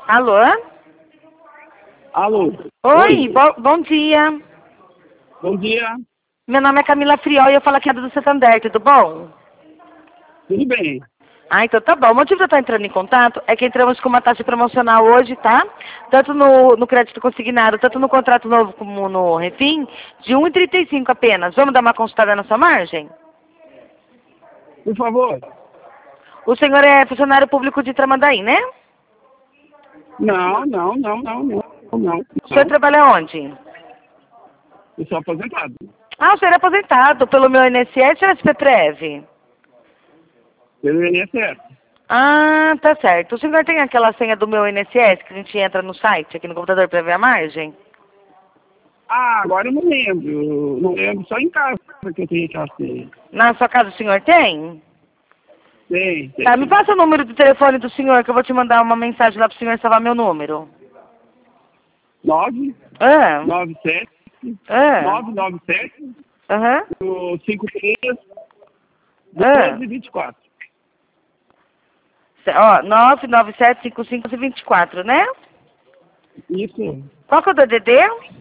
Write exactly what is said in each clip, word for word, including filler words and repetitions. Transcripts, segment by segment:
Alô? Alô? Oi, Oi. Bo bom dia. Bom dia. Meu nome é Camila Friol e eu falo aqui do Santander, tudo bom? Tudo bem? Ah, então tá bom. O motivo de eu estar entrando em contato é que entramos com uma taxa promocional hoje, tá? Tanto no, no crédito consignado, tanto no contrato novo como no refim, de um e trinta e cinco apenas. Vamos dar uma consultada na sua margem? Por favor. O senhor é funcionário público de Tramandaí, né? Não, não, não, não, não, não, O senhor não. trabalha onde? Eu sou aposentado. Ah, o senhor é aposentado pelo meu I N S S ou S P Prev? Pelo I N S S. Ah, tá certo. O senhor tem aquela senha do meu I N S S que a gente entra no site aqui no computador para ver a margem? Ah, agora eu não lembro. Eu não lembro só em casa que eu tenho que fazer. Na sua casa o senhor tem? Tem, tem. Tá, me passa o número do telefone do senhor que eu vou te mandar uma mensagem lá pro senhor salvar meu número. nove Ah, nove sete ah, nove nove sete aham, cinco três ah. doze vinte e quatro. Ó, nove nove sete cinco cinco dois quatro, né? Isso. Qual que é o do D D?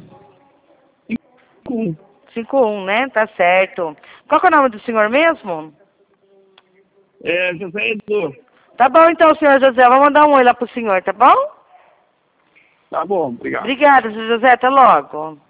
Um. cinco um, né? Tá certo. Qual que é o nome do senhor mesmo? É, José Edu. Tá bom então, senhor José. Eu vou mandar um oi lá pro senhor, tá bom? Tá bom, obrigado. Obrigada, senhor José. Até logo.